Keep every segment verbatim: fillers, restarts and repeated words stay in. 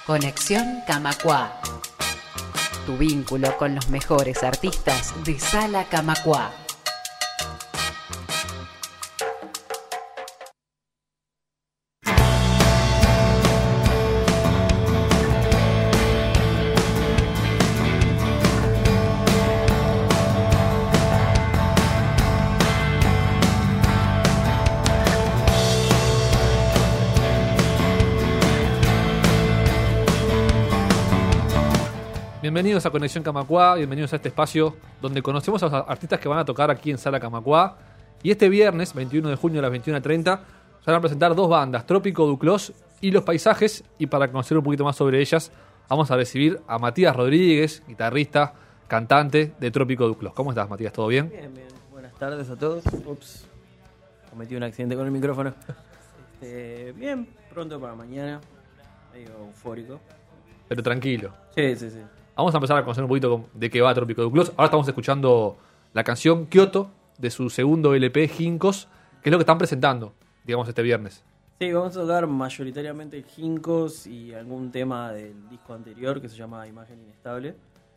Conexión Camacuá. Tu vínculo con los mejores artistas de Sala Camacuá. Bienvenidos a Conexión Camacuá, bienvenidos a este espacio donde conocemos a los artistas que van a tocar aquí en Sala Camacuá. Y este viernes, veintiuno de junio a las veintiuna treinta, se van a presentar dos bandas, Trópico Duclos y Los Paisajes. Y para conocer un poquito más sobre ellas, vamos a recibir a Matías Rodríguez, guitarrista, cantante de Trópico Duclos. ¿Cómo estás, Matías? ¿Todo bien? Bien, bien. Buenas tardes a todos. Ups, cometí un accidente con el micrófono. Este, bien, pronto para mañana, medio eufórico. Pero tranquilo. Sí, sí, sí. Vamos a empezar a conocer un poquito de qué va Trópico Duclos. Ahora estamos escuchando la canción Kioto de su segundo L P Jincos, que es lo que están presentando, digamos, este viernes. Sí, vamos a tocar mayoritariamente Jincos y algún tema del disco anterior que se llama Imagen Inestable.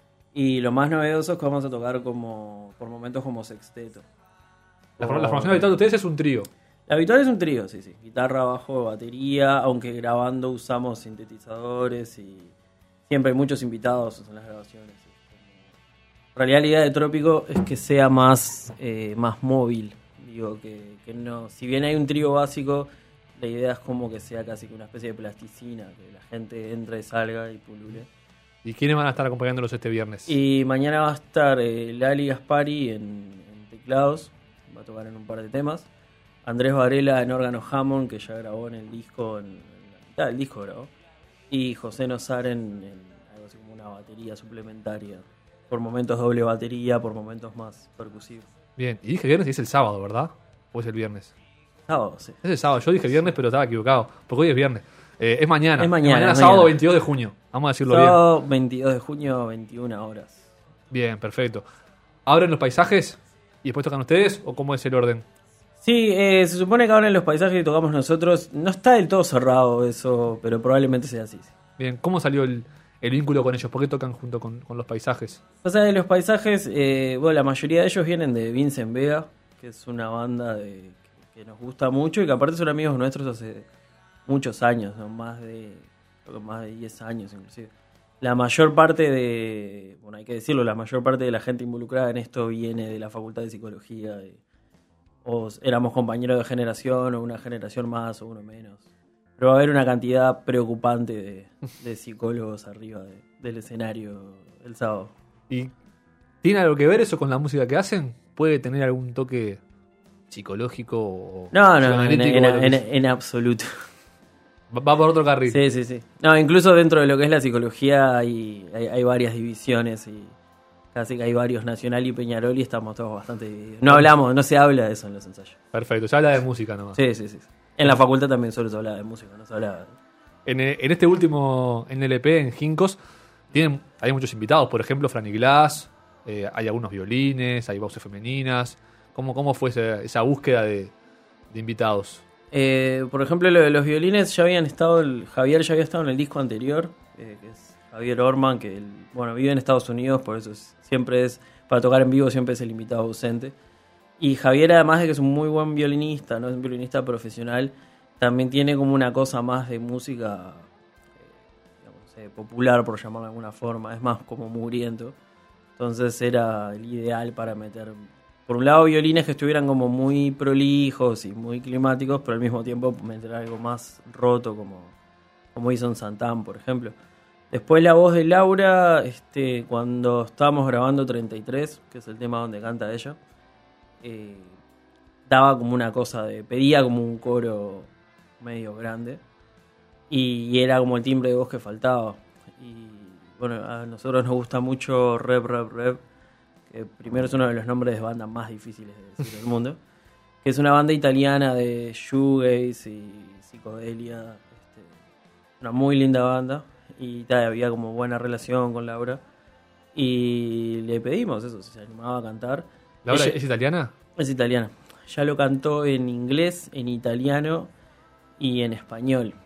Y lo más novedoso es que vamos a tocar como por momentos como sexteto. La, o... la formación habitual de ustedes es un trío. La habitual es un trío, sí, sí. Guitarra, bajo, batería, aunque grabando usamos sintetizadores y siempre hay muchos invitados en las grabaciones. En realidad la idea de Trópico es que sea más, eh, más móvil. Digo, que, que no. Si bien hay un trío básico, la idea es como que sea casi que una especie de plasticina, que la gente entre, salga y pulule. ¿Y quiénes van a estar acompañándolos este viernes? Y mañana va a estar eh, Lali Gaspari en, en teclados, va a tocar en un par de temas. Andrés Varela en órgano Hammond, que ya grabó en el disco, en, en la mitad del disco grabó. Y José Nosar en, en algo así como una batería suplementaria. Por momentos doble batería, por momentos más percusivo. Bien, y dije viernes y es el sábado, ¿verdad? ¿O es el viernes? Sábado, sí. Es el sábado, yo dije viernes pero estaba equivocado, porque hoy es viernes. Eh, es mañana, Es mañana, mañana es sábado mañana. veintidós de junio, vamos a decirlo bien. Sábado veintidós de junio, veintiuna horas. Bien, perfecto. ¿Abren los paisajes y después tocan ustedes o cómo es el orden? Sí, eh, se supone que ahora en los paisajes que tocamos nosotros no está del todo cerrado eso, pero probablemente sea así. Sí. Bien, ¿cómo salió el, el vínculo con ellos? ¿Por qué tocan junto con, con los paisajes? O sea, de los paisajes, eh, bueno, la mayoría de ellos vienen de Vincent Vega, que es una banda de, que, que nos gusta mucho y que aparte son amigos nuestros hace muchos años, ¿no? Más de, creo que más de diez años inclusive. La mayor parte de, bueno, hay que decirlo, la mayor parte de la gente involucrada en esto viene de la Facultad de Psicología, de, o éramos compañeros de generación, o una generación más, o uno menos. Pero va a haber una cantidad preocupante de, de psicólogos arriba de, del escenario el sábado. ¿Y tiene algo que ver eso con la música que hacen? ¿Puede tener algún toque psicológico o No, no, en, psicoanalítico en, o lo que en, es? en absoluto. Va va por otro carril. Sí, sí, sí. No, incluso dentro de lo que es la psicología hay, hay, hay varias divisiones y casi que hay varios, Nacional y Peñarol, y estamos todos bastante divididos. No hablamos, no se habla de eso en los ensayos. Perfecto, se habla de música nomás. Sí, sí, sí. En la facultad también solo se habla de música, no se habla... En, eh, en este último en L P, en Jincos, tienen, hay muchos invitados, por ejemplo, Franny Glass, eh, hay algunos violines, hay voces femeninas. ¿Cómo, cómo fue esa, esa búsqueda de, de invitados? Eh, por ejemplo, lo de los violines ya habían estado, el, Javier ya había estado en el disco anterior, eh, que es Javier Orman, que el, bueno, vive en Estados Unidos, por eso es, siempre es, para tocar en vivo siempre es el invitado ausente. Y Javier, además de que es un muy buen violinista, no es un violinista profesional, también tiene como una cosa más de música eh, digamos, eh, popular, por llamarlo de alguna forma, es más como mugriento. Entonces era el ideal para meter, por un lado, violines que estuvieran como muy prolijos y muy climáticos, pero al mismo tiempo meter algo más roto, como, como hizo en Santán, por ejemplo. Después la voz de Laura, este, cuando estábamos grabando treinta y tres, que es el tema donde canta ella, eh, daba como una cosa de, pedía como un coro medio grande y, y era como el timbre de voz que faltaba. Y bueno, a nosotros nos gusta mucho Rev, Rev, Rev, que primero es uno de los nombres de bandas más difíciles de decir del mundo, que es una banda italiana de shoegaze y psicodelia, este, una muy linda banda. Y tal, había como buena relación con Laura. Y le pedimos eso, si se animaba a cantar. ¿Laura Ella, es italiana? Es italiana. Ya lo cantó en inglés, en italiano y en español.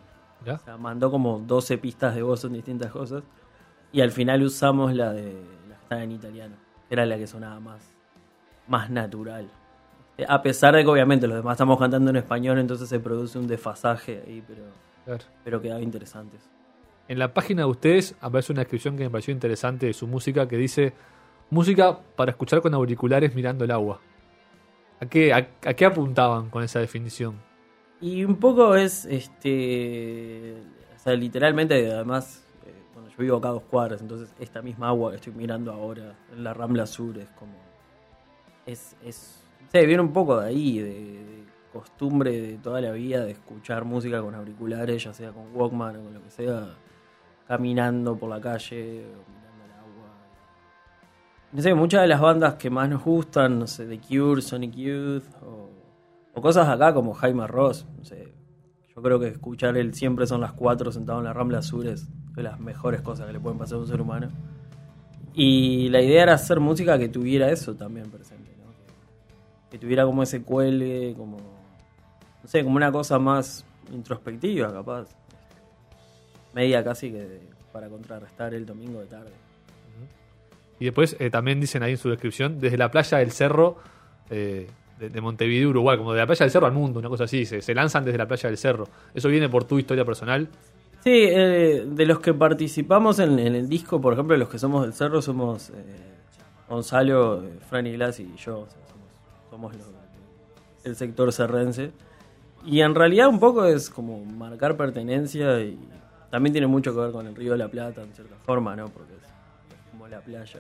¿Ya? O sea, mandó como doce pistas de voz en distintas cosas. Y al final usamos la de la que estaba en italiano. Que era la que sonaba más, más natural. Eh, A pesar de que obviamente los demás estamos cantando en español, entonces se produce un desfasaje ahí, pero, Claro. pero quedaba interesante. En la página de ustedes aparece una descripción que me pareció interesante de su música que dice: música para escuchar con auriculares mirando el agua. ¿A qué, a, a qué apuntaban con esa definición? Y un poco es, este, o sea, literalmente, además, eh, bueno, yo vivo acá a dos cuadras, entonces esta misma agua que estoy mirando ahora en la Rambla Sur es como, es, es, se viene un poco de ahí, de, de costumbre de toda la vida de escuchar música con auriculares, ya sea con Walkman o con lo que sea, caminando por la calle o mirando el agua. No sé, muchas de las bandas que más nos gustan, no sé, The Cure, Sonic Youth o, o cosas acá como Jaime Ross, no sé, yo creo que escuchar el Siempre son las cuatro sentado en la Rambla Sur es de las mejores cosas que le pueden pasar a un ser humano. Y la idea era hacer música que tuviera eso también presente, ¿no? Que, que tuviera como ese cuelgue, como, no sé, como una cosa más introspectiva, capaz. Media casi que de- para contrarrestar el domingo de tarde. Y después eh, también dicen ahí en su descripción: desde la playa del Cerro eh, de, de Montevideo, Uruguay, como de la playa del Cerro al mundo, una cosa así, se, se lanzan desde la playa del Cerro. ¿Eso viene por tu historia personal? Sí, eh, de los que participamos en, en el disco, por ejemplo, los que somos del Cerro somos eh, Gonzalo, eh, Franny Glass y yo. O sea, somos somos los, el sector cerrense. Y en realidad un poco es como marcar pertenencia y también tiene mucho que ver con el Río de la Plata, en cierta forma, ¿no? Porque es, es como la playa.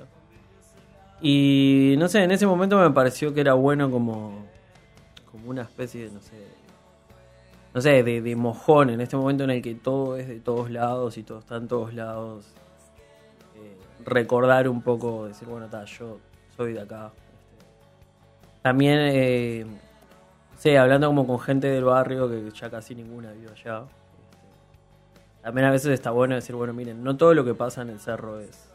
Y no sé, en ese momento me pareció que era bueno como, como una especie de, no sé, no sé, de, de mojón, en este momento en el que todo es de todos lados y todo está en todos lados. Eh, recordar un poco, decir, bueno, ta, yo soy de acá. Este, también, eh, sí, hablando como con gente del barrio, que ya casi ninguna vive allá. Este, también a veces está bueno decir, bueno, miren, no todo lo que pasa en el cerro es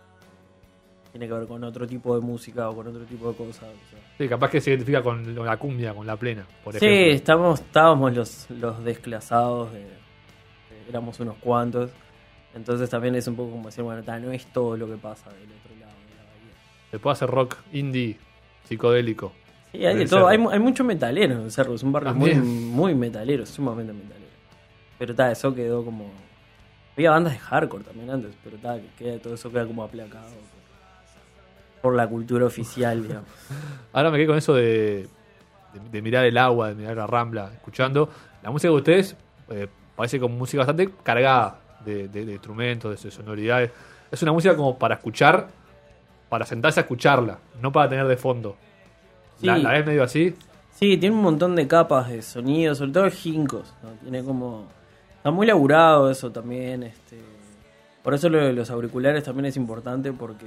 tiene que ver con otro tipo de música o con otro tipo de cosas. O sea. Sí, capaz que se identifica con la cumbia, con la plena, por Sí, ejemplo. estamos, estábamos los, los desclasados, de, de- éramos unos cuantos. Entonces también es un poco como decir, bueno, ta, no es todo lo que pasa del otro lado de la bahía. Se puede hacer rock indie, psicodélico. Sí, hay de Del todo. cerro. Hay, mu- hay mucho metalero en el cerro, es un barrio muy, También. muy metalero, sumamente metalero. Pero ta, eso quedó como... Había bandas de hardcore también antes, pero ta, que queda, todo eso queda como aplacado por, por la cultura oficial, digamos. Ahora me quedé con eso de, de, de mirar el agua, de mirar la Rambla, escuchando. La música de ustedes eh, parece como música bastante cargada de, de- de instrumentos, de sonoridades. Es una música como para escuchar, para sentarse a escucharla, no para tener de fondo. ¿La, Sí. la ves medio así? Sí, tiene un montón de capas de sonido, sobre todo gincos, ¿no? Tiene como... Está muy laburado eso también, este... Por eso lo de los auriculares también es importante porque...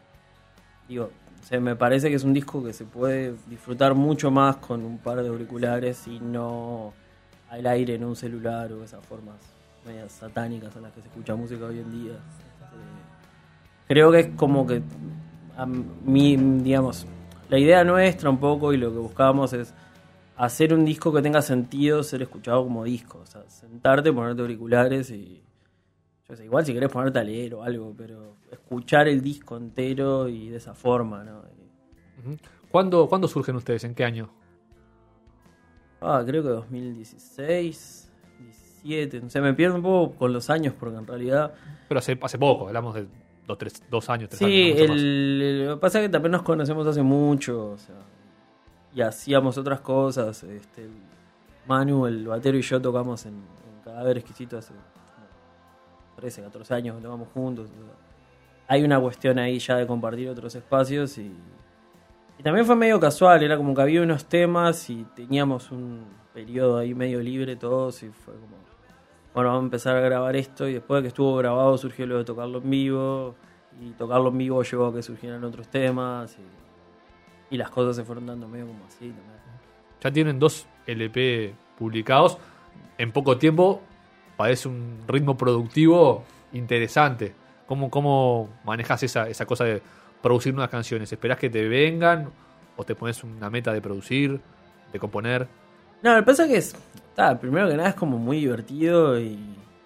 Digo, o sea, me parece que es un disco que se puede disfrutar mucho más con un par de auriculares y no al aire en un celular o esas formas medias satánicas en las que se escucha música hoy en día. Este, creo que es como que a mí, digamos, la idea nuestra un poco y lo que buscábamos es hacer un disco que tenga sentido ser escuchado como disco. O sea, sentarte, ponerte auriculares y... Yo sé, igual si querés ponerte a leer o algo, pero escuchar el disco entero y de esa forma, ¿no? Y- Ujú. ¿Cuándo, ¿Cuándo surgen ustedes? ¿En qué año? ah, creo que dos mil dieciséis, diecisiete, no sé, me pierdo un poco con los años porque en realidad... Pero hace, hace poco, hablamos de dos, tres, dos años, tres Sí, años. no mucho más. el, el- lo que pasa es que también nos conocemos hace mucho, o sea, y hacíamos otras cosas. Este, el Manu, el batero y yo tocamos en, en Cadáver Exquisito hace como trece, catorce años que tocamos juntos. O sea, hay una cuestión ahí ya de compartir otros espacios y, y también fue medio casual, era como que había unos temas y teníamos un periodo ahí medio libre todos y fue como, bueno, vamos a empezar a grabar esto y después de que estuvo grabado surgió lo de tocarlo en vivo y tocarlo en vivo llevó a que surgieran otros temas y, y las cosas se fueron dando medio como así también. Ya tienen dos L P publicados. En poco tiempo parece un ritmo productivo interesante. ¿Cómo, cómo manejas esa, esa cosa de producir nuevas canciones? ¿Esperás que te vengan o te pones una meta de producir, de componer? No, lo que pasa es que es, ta, primero que nada es como muy divertido y,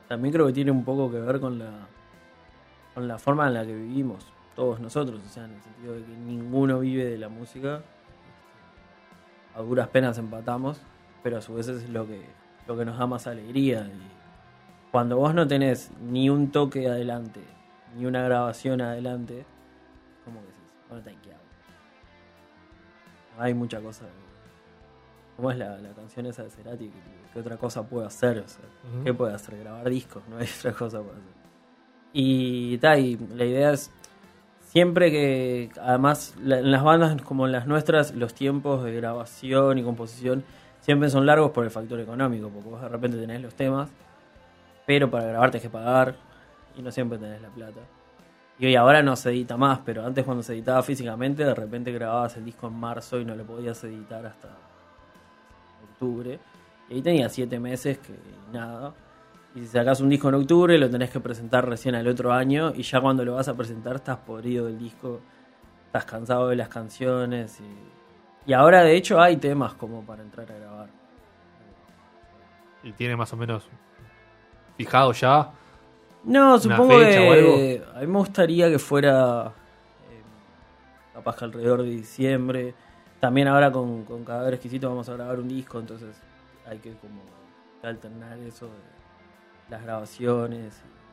también creo que tiene un poco que ver con la, con la forma en la que vivimos todos nosotros, o sea, en el sentido de que ninguno vive de la música, a duras penas empatamos, pero a su vez es lo que, lo que nos da más alegría. Y cuando vos no tenés ni un toque adelante, ni una grabación adelante, como que decís, bueno, ¿qué hago? Hay mucha cosa. ¿Cómo es la, la canción esa de Cerati? ¿Qué, qué otra cosa puede hacer? O sea, uh-huh. ¿Qué puede hacer? Grabar discos, no hay otra cosa para hacer. Y, ta, y la idea es siempre que, además, la, en las bandas como en las nuestras, los tiempos de grabación y composición siempre son largos por el factor económico, porque vos de repente tenés los temas, pero para grabar tenés que pagar y no siempre tenés la plata. Y hoy ahora no se edita más, pero antes cuando se editaba físicamente, de repente grababas el disco en marzo y no lo podías editar hasta octubre. Y ahí tenías siete meses que nada. Y si sacás un disco en octubre, lo tenés que presentar recién al otro año. Y ya cuando lo vas a presentar, estás podrido del disco. Estás cansado de las canciones. Y, y ahora, de hecho, hay temas como para entrar a grabar. ¿Y tiene más o menos fijado ya? No, supongo que a mí me gustaría que fuera eh, capaz que alrededor de diciembre. También ahora con, con Cadáver Exquisito vamos a grabar un disco, entonces hay que como alternar eso de las grabaciones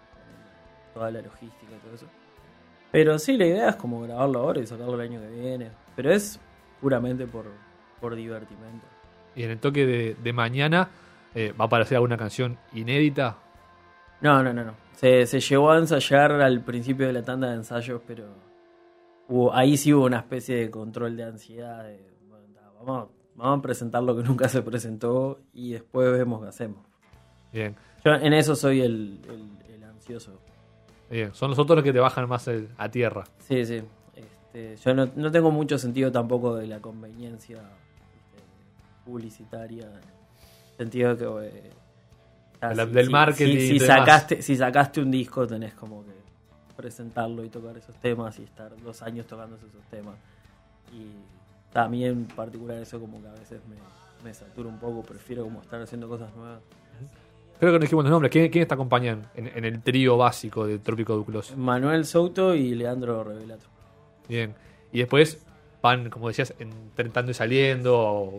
y toda la logística y todo eso. Pero sí, la idea es como grabarlo ahora y sacarlo el año que viene. Pero es puramente por, por divertimento. ¿Y en el toque de, de mañana eh, va a aparecer alguna canción inédita? No, no, no, no. Se, se llegó a ensayar al principio de la tanda de ensayos, pero hubo, ahí sí hubo una especie de control de ansiedad. De, bueno, vamos, vamos a presentar lo que nunca se presentó y después vemos qué hacemos. Bien. Yo en eso soy el, el, el ansioso. Bien. Son los otros los que te bajan más el, a tierra. Sí, sí. Este, yo no, no tengo mucho sentido tampoco de la conveniencia este, publicitaria. En el sentido de que... Eh, Ah, la, del si, marketing. Si, si, sacaste, si sacaste un disco, tenés como que presentarlo y tocar esos temas y estar dos años tocando esos temas. Y también en particular eso como que a veces me, me satura un poco, prefiero como estar haciendo cosas nuevas. Creo que no dijimos los nombres. ¿Quién, quién te acompañan en, en el trío básico de Trópico Duclos? Manuel Souto y Leandro Revelato. Bien. Y después van, como decías, entrando y saliendo, o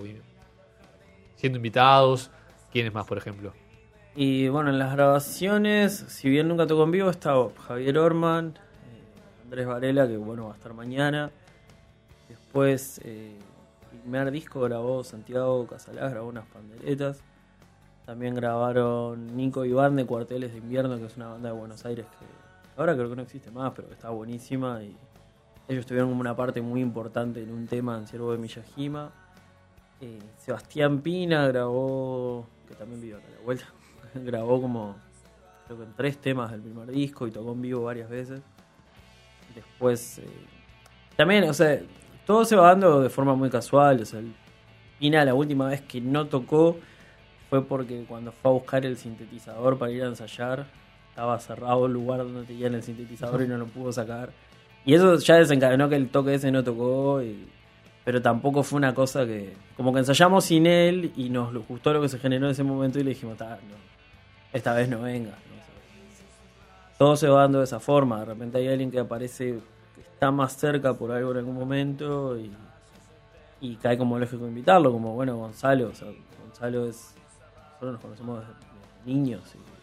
siendo invitados. ¿Quiénes más, por ejemplo? Y bueno, en las grabaciones, si bien nunca tocó en vivo, está Javier Orman, eh, Andrés Varela, que bueno, va a estar mañana. Después, eh, el primer disco grabó Santiago Casalás, grabó unas panderetas. También grabaron Nico Iván de Cuarteles de Invierno, que es una banda de Buenos Aires que ahora creo que no existe más, pero que está buenísima. Y ellos tuvieron como una parte muy importante en un tema en Ciervo de Miyajima. Eh, Sebastián Pina grabó, que también vive acá a la vuelta. Grabó como, creo que en tres temas del primer disco y tocó en vivo varias veces. Después, eh, también, o sea, todo se va dando de forma muy casual. O sea, el Pina la última vez que no tocó fue porque cuando fue a buscar el sintetizador para ir a ensayar, estaba cerrado el lugar donde tenían el sintetizador y no lo pudo sacar. Y eso ya desencadenó que el toque ese no tocó, y, pero tampoco fue una cosa que... Como que ensayamos sin él y nos gustó lo que se generó en ese momento y le dijimos, no, esta vez no venga. No sé. Todo se va dando de esa forma. De repente hay alguien que aparece, que está más cerca por algo en algún momento y, y cae como lógico invitarlo, como bueno, Gonzalo. O sea, Gonzalo es... Nosotros nos conocemos desde niños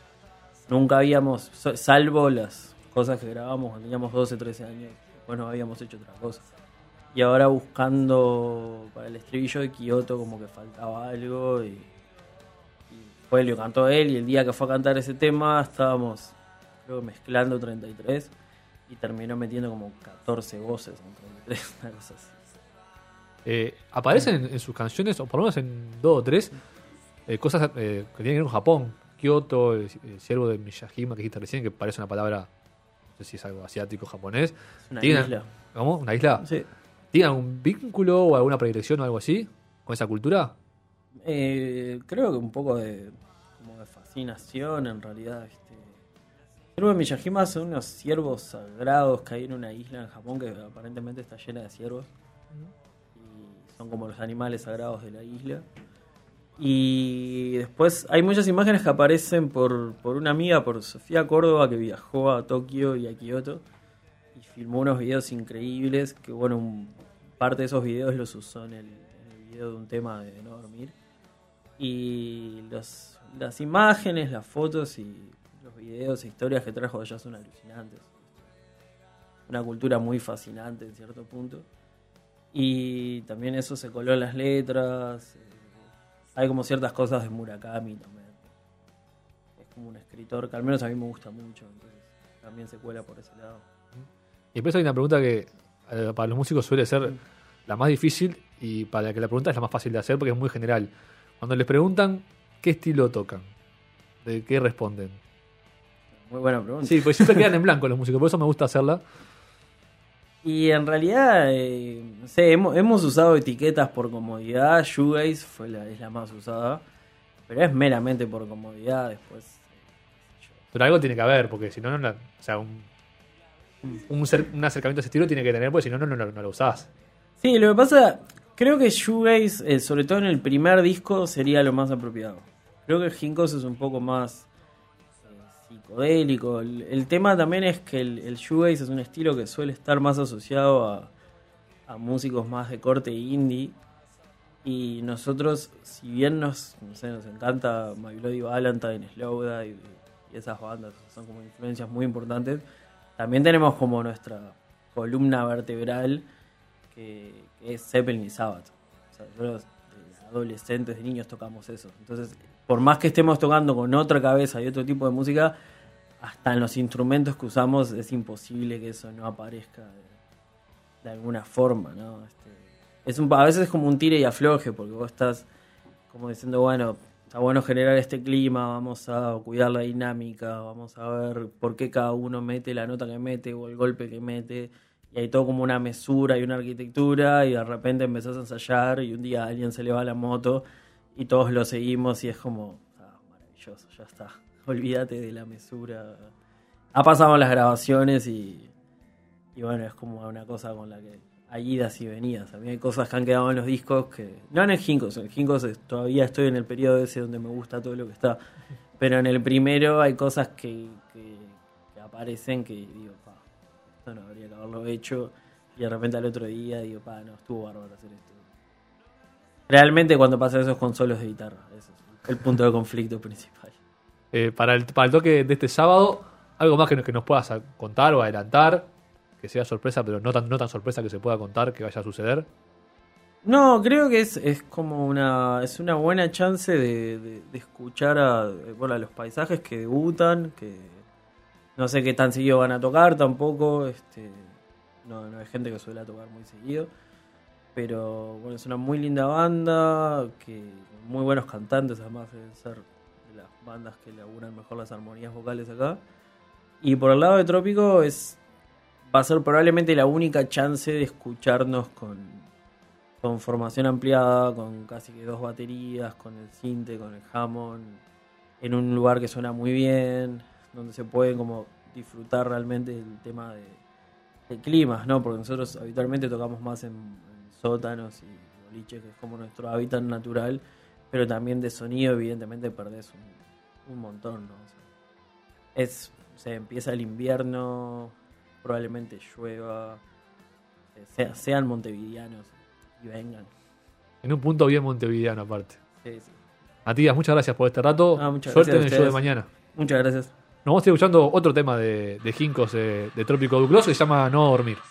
y nunca habíamos, salvo las cosas que grabamos cuando teníamos doce, trece años, después no habíamos hecho otra cosa. Y ahora buscando para el estribillo de Kioto como que faltaba algo y... Fue, lo cantó él y el día que fue a cantar ese tema estábamos, creo que mezclando treinta y tres y terminó metiendo como catorce voces en treinta y tres, una cosa así. Eh, ¿Aparecen en, en sus canciones, o por lo menos en dos o tres, eh, cosas eh, que tienen que ver con Japón? Kioto, el, el ciervo de Miyajima que dijiste recién, que parece una palabra, no sé si es algo asiático, japonés. Una ¿Tienen, isla. ¿Cómo? ¿Una isla? Sí. ¿Tienen algún vínculo o alguna predilección o algo así con esa cultura? Eh, creo que un poco de, como de fascinación en realidad. Este. El ciervo de Miyajima son unos ciervos sagrados que hay en una isla en Japón que aparentemente está llena de ciervos. Y son como los animales sagrados de la isla. Y después hay muchas imágenes que aparecen por, por una amiga, por Sofía Córdoba, que viajó a Tokio y a Kioto y filmó unos videos increíbles, que bueno, un, parte de esos videos los usó en el, en el video de un tema de No Dormir. Y los, las imágenes, las fotos y los videos e historias que trajo allá son alucinantes. Una cultura muy fascinante en cierto punto. Y también eso se coló en las letras. Hay como ciertas cosas de Murakami también. Es como un escritor que al menos a mí me gusta mucho, entonces también se cuela por ese lado. Y después hay una pregunta que eh, para los músicos suele ser la más difícil y para la que la pregunta es la más fácil de hacer porque es muy general. Cuando les preguntan qué estilo tocan, ¿de qué responden? Muy buena pregunta. Sí, pues siempre quedan en blanco los músicos, por eso me gusta hacerla. Y en realidad, eh, no sé, hemos, hemos usado etiquetas por comodidad. Shoegaze fue la, es la más usada, pero es meramente por comodidad. Después, eh, pero algo tiene que haber, porque si no, no la, o sea, un, un, cer- un acercamiento a ese estilo tiene que tener, porque si no, no, no, no, no lo usás. Sí, lo que pasa, creo que Shoegaze, eh, sobre todo en el primer disco, sería lo más apropiado. Creo que Jinkos es un poco más psicodélico. El, el tema también es que el, el shoegaze es un estilo que suele estar más asociado a, a músicos más de corte indie, y nosotros, si bien nos, no sé, nos encanta My Bloody Valentine, Slowdive y, y esas bandas son como influencias muy importantes, también tenemos como nuestra columna vertebral que, que es Zeppelin y Sabbath. O sea, nosotros de adolescentes, de niños tocamos eso. Entonces, por más que estemos tocando con otra cabeza y otro tipo de música, hasta en los instrumentos que usamos es imposible que eso no aparezca de, de alguna forma, ¿no? Este, es un, a veces es como un tire y afloje, porque vos estás como diciendo, bueno, está bueno generar este clima, vamos a cuidar la dinámica, vamos a ver por qué cada uno mete la nota que mete o el golpe que mete, y hay todo como una mesura y una arquitectura, y de repente empezás a ensayar y un día a alguien se le va la moto y todos lo seguimos y es como, ah, maravilloso, ya está, olvídate de la mesura. Ha pasado las grabaciones y, y bueno, es como una cosa con la que hay idas y venidas. A mí hay cosas que han quedado en los discos que, no en el Jinkos, en el Jinkos todavía estoy en el periodo ese donde me gusta todo lo que está, pero en el primero hay cosas que, que, que aparecen que digo, pa, esto no habría que haberlo hecho, y de repente al otro día digo, pa, no, estuvo bárbaro hacer esto. Realmente cuando pasa eso es con solos de guitarra. Ese es el punto de conflicto principal. Eh, para, el, para el toque de este sábado, ¿algo más que nos, que nos puedas contar o adelantar? Que sea sorpresa, pero no tan, no tan sorpresa que se pueda contar que vaya a suceder. No, creo que es, es como una es una buena chance de, de, de escuchar a, bueno, a los paisajes que debutan, que no sé qué tan seguido van a tocar tampoco. Este, no, no hay gente que suele tocar muy seguido. Pero bueno, es una muy linda banda, que muy buenos cantantes, además de ser de las bandas que laburan mejor las armonías vocales acá. Y por el lado de Trópico es va a ser probablemente la única chance de escucharnos con, con formación ampliada, con casi que dos baterías, con el sinte, con el Hammond, en un lugar que suena muy bien, donde se puede como disfrutar realmente el tema de, de climas, ¿no? Porque nosotros habitualmente tocamos más en sótanos y boliches, que es como nuestro hábitat natural, pero también de sonido evidentemente perdés un, un montón, ¿no? O sea, es, se empieza el invierno, probablemente llueva, sea, sean montevideanos y vengan. En un punto bien montevideano aparte. Sí, sí. Matías, muchas gracias por este rato. Ah, muchas Suerte gracias en el a show de ustedes. mañana. Muchas gracias. Nos vamos a estar escuchando otro tema de, de Jinkos de, de Trópico Duclos que se llama No Dormir.